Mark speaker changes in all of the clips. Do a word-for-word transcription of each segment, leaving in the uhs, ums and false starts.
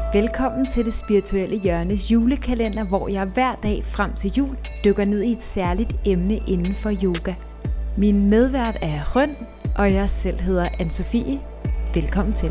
Speaker 1: Velkommen til Det Spirituelle Hjørnes julekalender, hvor jeg hver dag frem til jul dykker ned i et særligt emne inden for yoga. Min medvært er Røn, og jeg selv hedder Anne-Sophie. Velkommen til.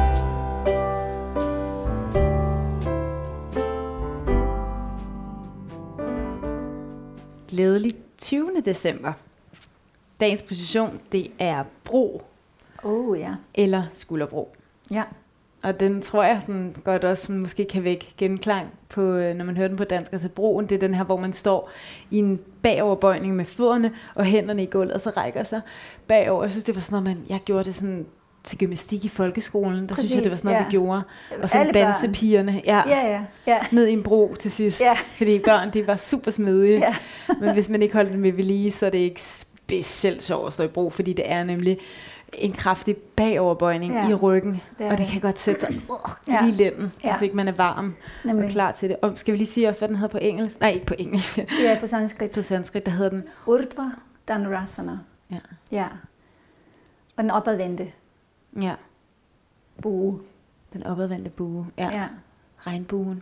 Speaker 1: Glædelig tyvende december. Dagens position, det er bro.
Speaker 2: Oh ja.
Speaker 1: Eller skulderbro.
Speaker 2: Ja.
Speaker 1: Og den tror jeg sådan godt også måske kan vække genklang på, når man hører den på dansk. Altså broen, det er den her, hvor man står i en bagoverbøjning med fødderne og hænderne i gulvet, og så rækker sig bagover. Jeg synes, det var sådan noget, man, jeg gjorde det sådan til gymnastik i folkeskolen. Der Præcis, synes jeg, det var sådan noget, ja. vi gjorde. Og så dansepigerne. Ja,
Speaker 2: ja, ja, ja.
Speaker 1: Ned i en bro til sidst. Ja. Fordi børn, de var super smidige. Ja. Men hvis man ikke holdt dem med ved lige, så er det ikke specielt sjovt at stå i bro, fordi det er nemlig en kraftig bagoverbøjning ja. i ryggen, det og det, det kan godt sætte sig uh, ja. lige i lænden, ja. hvis ikke man er varm Nemlig. og klar til det. Og skal vi lige sige også, hvad den hedder på engelsk? Nej, ikke på engelsk.
Speaker 2: Ja, på sanskrit.
Speaker 1: På sanskrit, der hedder den
Speaker 2: Urdhva Dhanurasana.
Speaker 1: Ja.
Speaker 2: Ja. Og den opadvendte.
Speaker 1: Ja.
Speaker 2: Bue.
Speaker 1: Den opadvendte bue. Ja. ja. Regnbuen.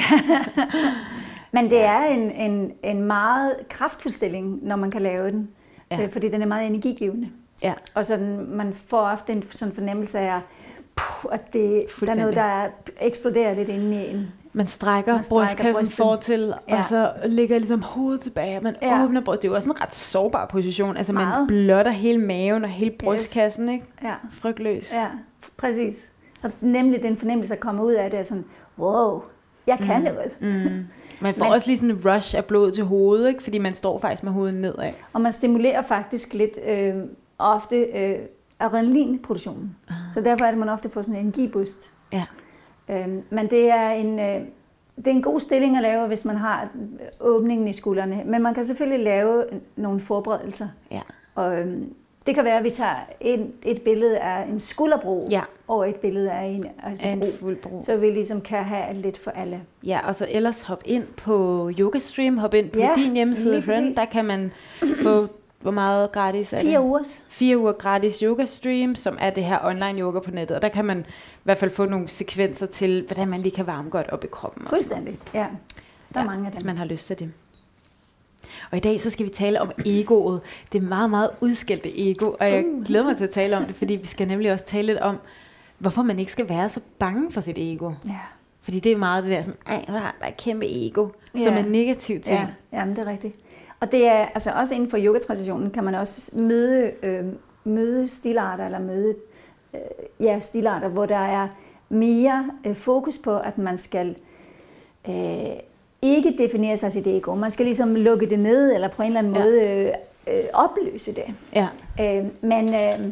Speaker 2: Men det er en, en, en meget kraftfuld stilling, når man kan lave den, ja. fordi den er meget energigivende. Ja. Og sådan, man får ofte en sådan fornemmelse af, puh, at det, der er noget, der eksploderer lidt inde i en.
Speaker 1: Man strækker, man strækker brystkassen fortil, ja. og så ligger ligesom hovedet tilbage. Man ja. åbner brystet. Det er jo også en ret sårbar position. Altså Meget. man blotter hele maven og hele brystkassen, ikke?
Speaker 2: Ja.
Speaker 1: Frygtløs.
Speaker 2: Ja, præcis. Og nemlig den fornemmelse, der kommer ud af det, er sådan, wow, jeg kan mm. noget.
Speaker 1: Mm. Man får Men, også lige sådan en rush af blod til hovedet, ikke? Fordi man står faktisk med hovedet nedad.
Speaker 2: Og man stimulerer faktisk lidt øh, ofte øh, adrenalinproduktionen. Uh-huh. Så derfor er det, at man ofte får sådan en energiboost.
Speaker 1: Ja.
Speaker 2: Øhm, men det er, en, øh, det er en god stilling at lave, hvis man har åbningen i skuldrene. Men man kan selvfølgelig lave nogle forberedelser.
Speaker 1: Ja.
Speaker 2: Og, øhm, det kan være, at vi tager et, et billede af en skulderbro,
Speaker 1: ja.
Speaker 2: og et billede af en, altså
Speaker 1: en
Speaker 2: bro,
Speaker 1: fuld bro.
Speaker 2: Så vi ligesom kan have lidt for alle.
Speaker 1: Ja, og så ellers hop ind på YogaStream, hop ind på ja, din hjemmeside, Røn. Der kan man få, hvor meget gratis er det?
Speaker 2: Fire ugers.
Speaker 1: Fire uger gratis YogaStream, som er det her online yoga på nettet. Og der kan man i hvert fald få nogle sekvenser til, hvordan man lige kan varme godt op i kroppen.
Speaker 2: Fuldstændig, ja. Der er
Speaker 1: ja,
Speaker 2: mange af dem.
Speaker 1: Hvis man har lyst til det. Og i dag så skal vi tale om egoet. Det er meget, meget udskældte ego, og jeg glæder mig til at tale om det, fordi vi skal nemlig også tale lidt om, hvorfor man ikke skal være så bange for sit ego.
Speaker 2: Ja. Fordi
Speaker 1: det er meget det der sådan, ej, der er et kæmpe ego, ja. som er negativ ting.
Speaker 2: Ja, jamen, det er rigtigt. Og det er, altså også inden for yogatraditionen kan man også møde, øh, møde stilarter, eller møde øh, ja, stilarter, hvor der er mere øh, fokus på, at man skal øh, ikke definere sig sit ego. Man skal ligesom lukke det ned, eller på en eller anden ja. måde øh, øh, opløse det.
Speaker 1: Ja.
Speaker 2: Øh, men øh,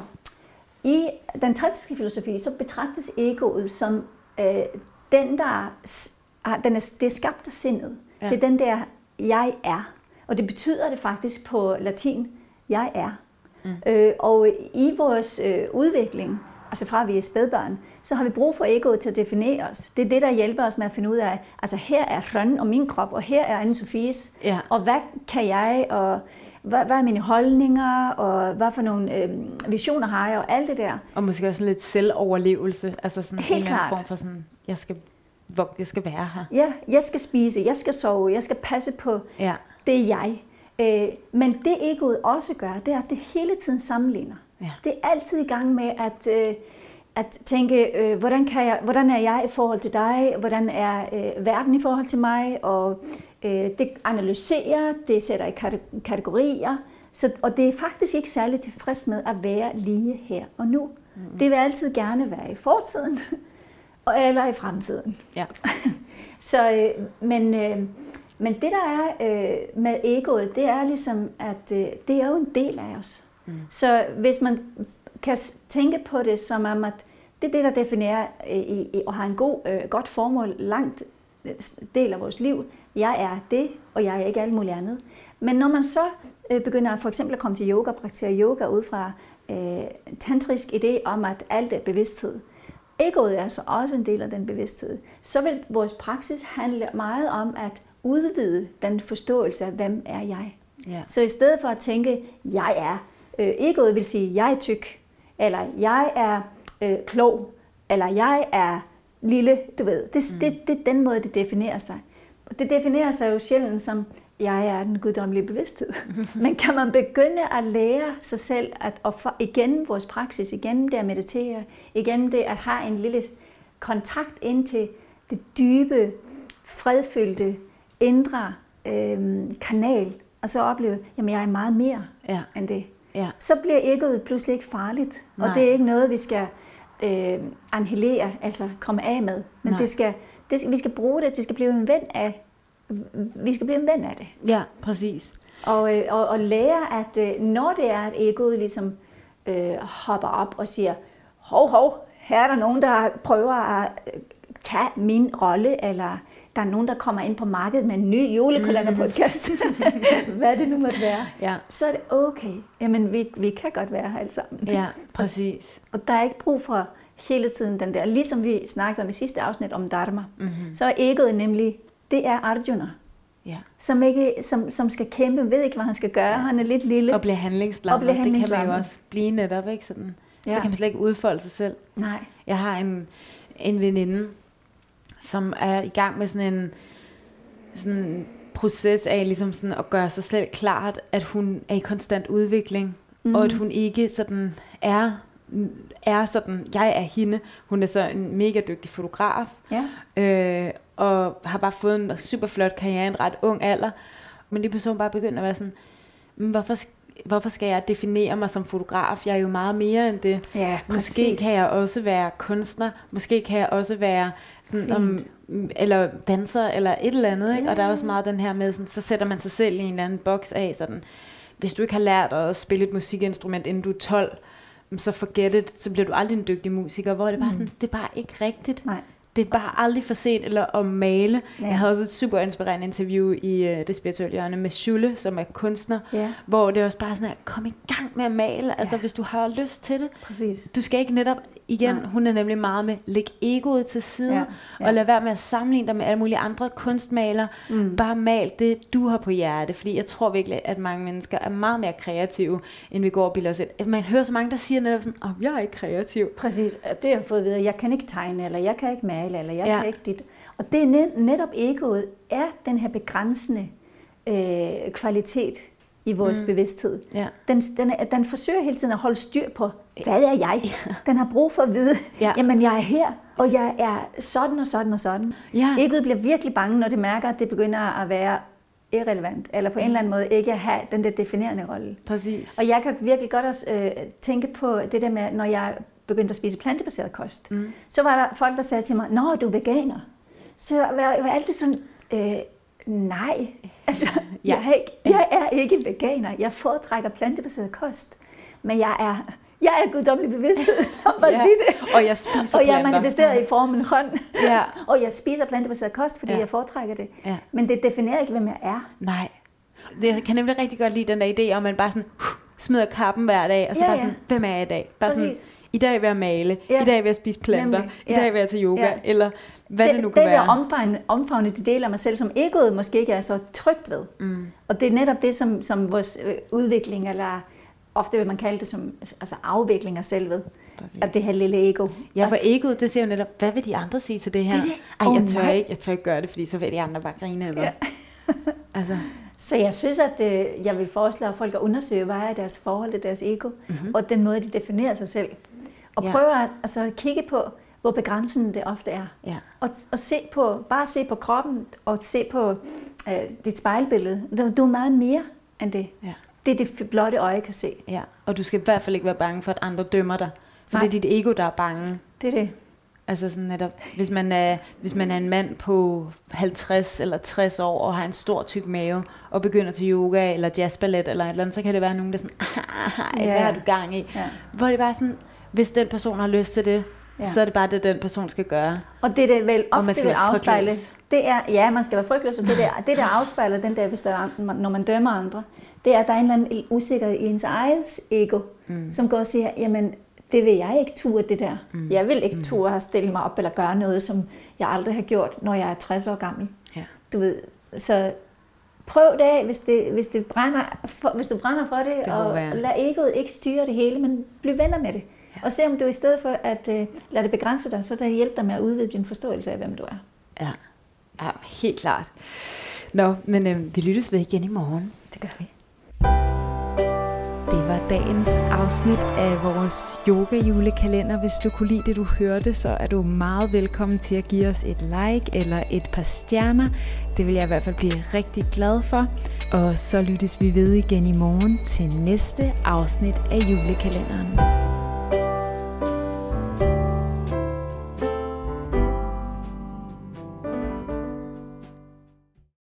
Speaker 2: i den tantriske filosofi, så betragtes egoet som øh, den, der den er, det er skabt af sindet. Ja. Det er den der, jeg er. Og det betyder det faktisk på latin, jeg er. Mm. Øh, og i vores øh, udvikling, altså fra vi er spædbørn, så har vi brug for egoet til at definere os. Det er det, der hjælper os med at finde ud af, altså her er Røn og min krop, og her er Anne-Sophies,
Speaker 1: ja.
Speaker 2: og hvad kan jeg, og hvad, hvad er mine holdninger, og hvad for nogle øh, visioner har jeg, og alt det der.
Speaker 1: Og måske også lidt selvoverlevelse, altså sådan
Speaker 2: Helt
Speaker 1: en eller anden
Speaker 2: klart.
Speaker 1: form for sådan, jeg skal, hvor jeg skal være her.
Speaker 2: Ja, jeg skal spise, jeg skal sove, jeg skal passe på,
Speaker 1: ja.
Speaker 2: det er jeg. Øh, men det egoet også gør, det er, at det hele tiden sammenligner.
Speaker 1: Ja. Det
Speaker 2: er altid i gang med at, øh, at tænke, øh, hvordan, kan jeg, hvordan er jeg i forhold til dig, hvordan er øh, verden i forhold til mig, og øh, det analyserer, det sætter i kategorier, så, og det er faktisk ikke særlig tilfreds med at være lige her og nu. Mm-hmm. Det vil altid gerne være i fortiden, eller i fremtiden.
Speaker 1: Ja.
Speaker 2: så, øh, men... Øh, Men det, der er øh, med egoet, det er ligesom, at øh, det er jo en del af os. Mm. Så hvis man kan tænke på det som om, at det er det, der definerer øh, i, og har en god, øh, godt formål langt del af vores liv. Jeg er det, og jeg er ikke alt muligt andet. Men når man så øh, begynder for eksempel at komme til yoga, praktisere yoga ud fra øh, tantrisk idé om, at alt er bevidsthed, egoet er altså også en del af den bevidsthed, så vil vores praksis handle meget om at udvide den forståelse af, hvem er jeg.
Speaker 1: Ja.
Speaker 2: Så i stedet for at tænke, jeg er, øh, egoet vil sige, jeg er tyk, eller jeg er øh, klog, eller jeg er lille, du ved. Det, mm. det, det er den måde, det definerer sig. Og det definerer sig jo sjældent som, jeg er den guddommelige bevidsthed. Men kan man begynde at lære sig selv, at, at for, igen vores praksis, igen det at meditere, igen det at have en lille kontakt ind til det dybe, fredfyldte, indre øhm, kanal, og så opleve, jamen jeg er meget mere ja. end det. Ja. Så bliver egoet pludselig ikke farligt, Nej. og det er ikke noget, vi skal øh, annihilere, altså komme af med. Men det skal, det, vi skal bruge det, det skal blive en ven af, vi skal blive en ven af det.
Speaker 1: Ja, præcis.
Speaker 2: Og, øh, og, og lære, at øh, når det er, at egoet ligesom øh, hopper op og siger, hov, hov, her er der nogen, der prøver at tage min rolle, eller der er nogen, der kommer ind på markedet med en ny julekalenderpodcast. Hvad det nu måtte være. Ja. Så er det okay. Jamen, vi, vi kan godt være her alle sammen.
Speaker 1: Ja, præcis.
Speaker 2: Og der er ikke brug for hele tiden den der, ligesom vi snakkede om i sidste afsnit om dharma, mm-hmm. så er egoet nemlig, det er Arjuna. Ja. Som, ikke, som, som skal kæmpe, ved ikke, hvad han skal gøre. Ja. Han er lidt lille.
Speaker 1: Og bliver handlingslammet. Det kan man jo også blive netop, ikke? Sådan. Ja. Så kan man slet ikke udfolde sig selv.
Speaker 2: Nej.
Speaker 1: Jeg har en, en veninde, som er i gang med sådan en sådan en proces af ligesom sådan at gøre sig selv klart, at hun er i konstant udvikling, mm. og at hun ikke sådan er, er sådan, jeg er hende. Hun er så en mega dygtig fotograf, ja. øh, og har bare fået en super flot karriere i en ret ung alder, men lige pludselig bare begyndt at være sådan, hvorfor Hvorfor skal jeg definere mig som fotograf? Jeg er jo meget mere end det. Ja, måske kan jeg også være kunstner. Måske kan jeg også være sådan, om, eller danser eller et eller andet. Ikke? Ja. Og der er også meget den her med, sådan, så sætter man sig selv i en eller anden boks af. Sådan, hvis du ikke har lært at spille et musikinstrument, inden du er tolv, så forget it, så bliver du aldrig en dygtig musiker. Hvor det bare mm. sådan, det er bare ikke rigtigt. Nej. Det er bare aldrig for sent, eller at male. Ja. Jeg havde også et super inspirerende interview i uh, Det Spirituelle Hjørne med Shulle, som er kunstner, ja. hvor det også bare sådan at kom i gang med at male, altså ja. hvis du har lyst til det.
Speaker 2: Præcis.
Speaker 1: Du skal ikke netop, igen, Nej. hun er nemlig meget med, læg egoet til side, ja. Ja. og lad være med at sammenligne dig med alle mulige andre kunstmalere. Mm. Bare mal det, du har på hjerte, fordi jeg tror virkelig, at mange mennesker er meget mere kreative, end vi går og bilder os ind. Man hører så mange, der siger netop sådan, åh, oh, jeg er ikke kreativ.
Speaker 2: Præcis, det har jeg fået at vide, jeg kan ikke tegne, eller jeg kan ikke male, eller jeg ja. kan ikke dit. Og det er net, netop egoet, er den her begrænsende øh, kvalitet i vores mm. bevidsthed. Ja. Den, den, er, den forsøger hele tiden at holde styr på, hvad er jeg? Ja. Den har brug for at vide, ja. jamen jeg er her, og jeg er sådan og sådan og sådan. Ja. Egoet bliver virkelig bange, når det mærker, at det begynder at være irrelevant, eller på en eller anden måde ikke at have den der definerende rolle.
Speaker 1: Præcis.
Speaker 2: Og jeg kan virkelig godt også øh, tænke på det der med, når jeg begyndte at spise plantebaseret kost, mm. så var der folk, der sagde til mig, nå, du er veganer. Så jeg var, jeg var altid sådan, øh, nej, altså, ja. jeg, er ikke, jeg er ikke veganer. Jeg foretrækker plantebaseret kost, men jeg er, jeg er guddommelig bevidsthed, om at
Speaker 1: ja.
Speaker 2: sige det.
Speaker 1: Og jeg spiser
Speaker 2: planter. Og jeg er manifesteret i form af en hånd.
Speaker 1: Ja.
Speaker 2: Og jeg spiser plantebaseret kost, fordi ja. jeg foretrækker det. Ja. Men det definerer ikke, hvem jeg er.
Speaker 1: Nej. Det kan nemlig rigtig godt lide den der idé, om man bare sådan uh, smider kappen hver dag, og så ja, bare sådan, ja. hvem er jeg i dag? Bare
Speaker 2: Præcis.
Speaker 1: sådan, i dag vil jeg male, ja. i dag vil jeg spise planter, Nemlig. i dag vil jeg til yoga, ja. eller hvad det, det nu kan
Speaker 2: det
Speaker 1: være.
Speaker 2: Det er omfavne, omfavne de dele af mig selv, som egoet måske ikke er så trygt ved. Mm. Og det er netop det, som, som vores udvikling, eller ofte vil man kalde det som altså afvikling af selvet, af det her lille ego.
Speaker 1: Ja, for egoet, det siger jo netop, hvad vil de andre sige til det her? Det det. Ej, jeg tør, oh, ikke, jeg tør ikke gøre det, fordi så vil de andre bare grine af mig. Ja. altså...
Speaker 2: Så jeg synes, at øh, jeg vil foreslå folk at undersøge, hvad er deres forhold til deres ego, mm-hmm. og den måde, de definerer sig selv. Og ja. prøve at altså, kigge på, hvor begrænsende det ofte er. Ja. Og, og se på, bare se på kroppen, og se på øh, dit spejlbillede. Du er meget mere end det. Ja. Det er det blotte øje kan se.
Speaker 1: Ja. Og du skal i hvert fald ikke være bange for, at andre dømmer dig. For Nej. det er dit ego, der er bange.
Speaker 2: Det er det.
Speaker 1: Altså sådan netop, hvis man er, hvis man er en mand på halvtreds eller tres år, og har en stor tyk mave, og begynder til yoga, eller jazzballet, eller et eller andet, så kan det være nogen, der sådan, ja. hvad har du gang i? Ja. Hvor det bare sådan, hvis den person har lyst til det, ja. så er det bare det, den person skal gøre.
Speaker 2: Og det, det vel ofte vil afspejle, det er, ja, man skal være frygtløs, og det der, det der afspejler den der, hvis der, når man dømmer andre, det er, at der er en eller anden usikkerhed i ens eget ego, mm. som går og siger, jamen, det vil jeg ikke turde, det der. Mm. Jeg vil ikke turde at stille mig op eller gøre noget, som jeg aldrig har gjort, når jeg er tres år gammel. Ja. Du ved, så prøv det af, hvis, det, hvis, det brænder for, hvis du brænder for det, det og være. Lad egoet ikke styre det hele, men bliv venner med det. Ja. Og se om du i stedet for at uh, lade det begrænse dig, så der hjælper dig med at udvide din forståelse af, hvem du er.
Speaker 1: Ja, ja helt klart. Nå, men øh, vi lyttes ved igen i morgen.
Speaker 2: Det gør vi.
Speaker 1: Det var dagens afsnit af vores yoga-julekalender. Hvis du kunne lide det, du hørte, så er du meget velkommen til at give os et like eller et par stjerner. Det vil jeg i hvert fald blive rigtig glad for. Og så lyttes vi ved igen i morgen til næste afsnit af julekalenderen.